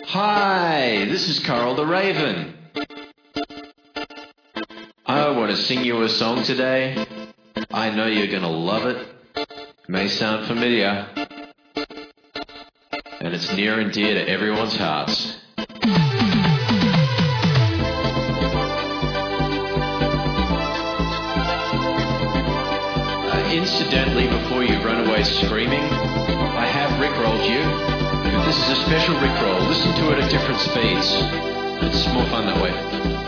Hi, this is Carl the Raven. I want to sing you a song today. I know you're going to love it. It may sound familiar. And it's near and dear to everyone's hearts. Incidentally, before you run away screaming, I have rickrolled you. But this is a special rickroll. Listen to it at different speeds. It's more fun that way.